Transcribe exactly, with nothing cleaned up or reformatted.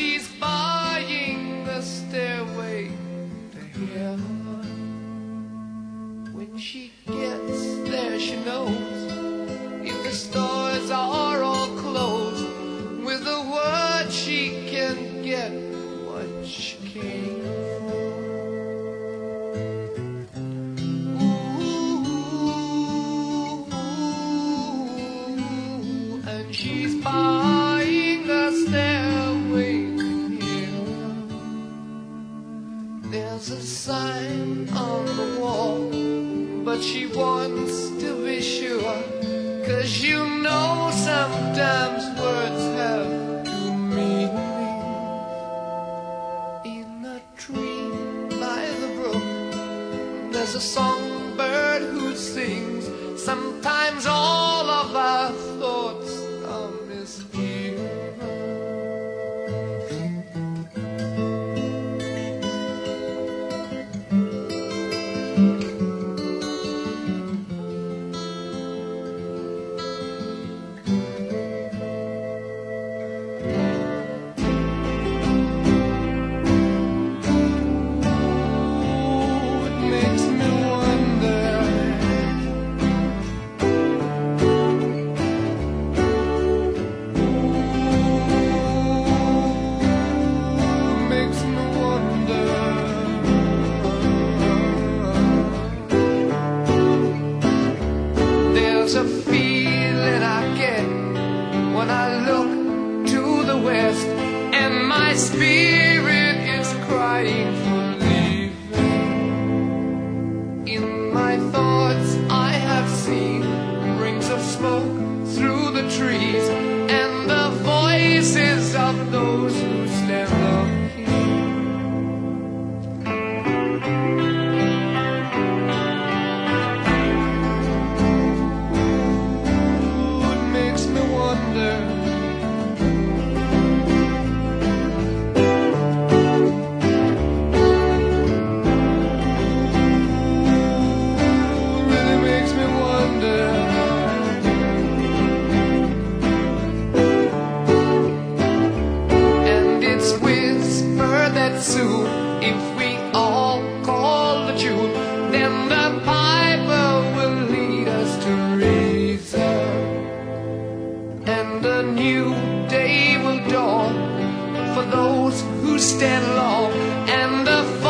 she's buying the stairway to heaven. When she gets there, she knows if the stores are all closed, with a word she can get what she came for. Ooh, and she's buying a stairway to heaven. There's a sign on the wall, but she wants to be sure, 'cause you know sometimes words have two meanings. In a tree by the brook, there's a songbird who sings. Sometimes all of our thoughts are misgiven. There's a feeling I get when I look to the west, and my spirit is crying for leaving. In my thoughts I have seen rings of smoke through the trees, and the voices of those who stand up here. Soon, if we all call the tune, then the piper will lead us to reason, and a new day will dawn for those who stand long, and the